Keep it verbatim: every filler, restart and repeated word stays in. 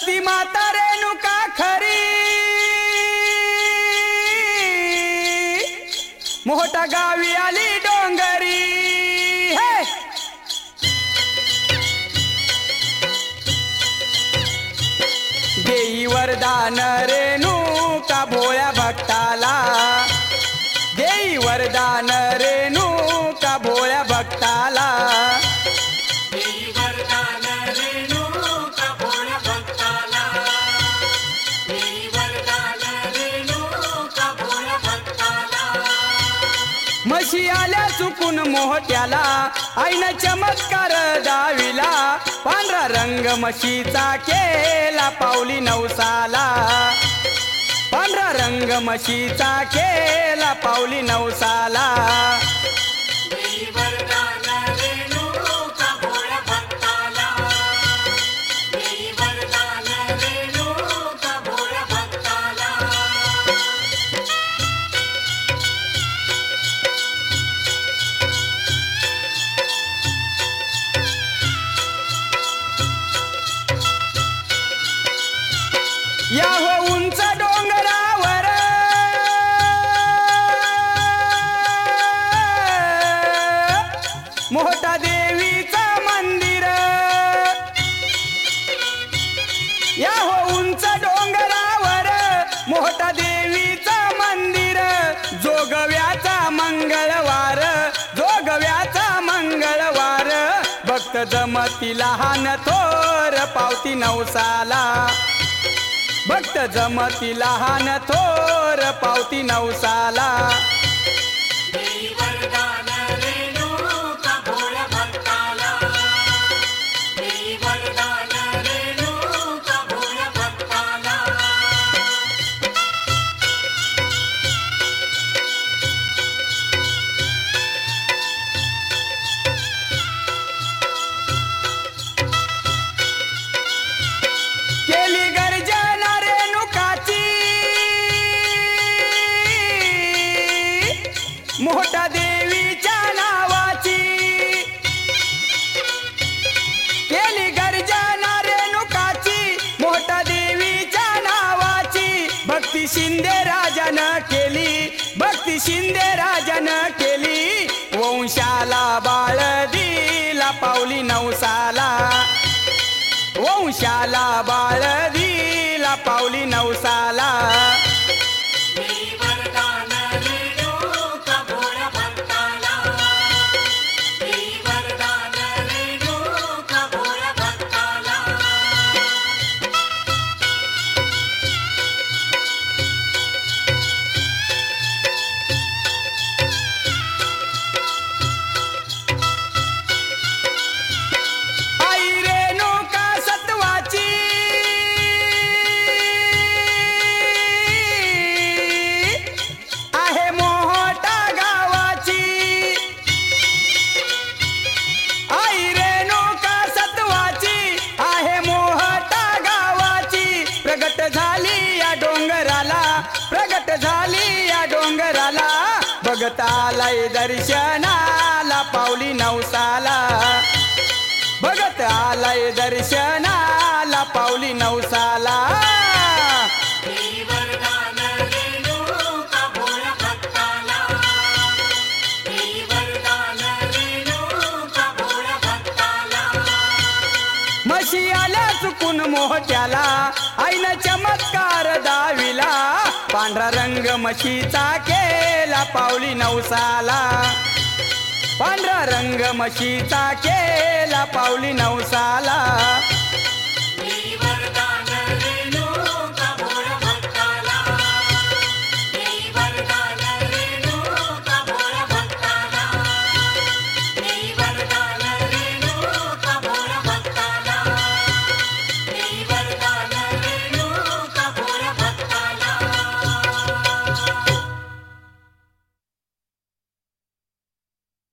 सती माता रेणुका खरी मोठा गावी आली डोंगरी हे देई वरदान रेणुका भोळ्या भक्ताला देई वरदान रेणुका भोळ्या भक्ताला म्हशी आल्या चुकून मोहट्याला आईनं चमत्कार दाविला पांढरा रंग म्हशीचा केला पावली नवसाला पांढरा रंग म्हशीचा केला पावली नवसाला या हो उंच डोंगरावर मोठा देवीचा मंदिर या हो उंच डोंगरावर मोठा देवीचा मंदिर जोगव्याचा मंगळवार जोगव्याचा मंगळवार भक्त जमती लहान थोर पावती नवसाला भक्त जमती लहान थोर पावती नवसाला केली गर्जना रेणुकाची मोठा देवीच्या नावाची केली गर्जना रेणुकाची मोठा देवीच्या नावाची भक्ती शिंदे राजानं केली भक्ती शिंदे राजानं केली वंशाला बाळ दिला पावली नवसाला वंशाला बाळ दिला पावली नवसाला प्रगट झाली या डोंगराला बघत आलाय दर्शनाला पावली नवसाला बघत आलाय दर्शनाला पावली नवसाला म्हशी आल्या चुकून मोहट्याला आईनं चमत्कार दाविला पांढरा रंग म्हशीचा केला पावली नवसाला पांढरा रंग म्हशीचा केला पावली नवसाला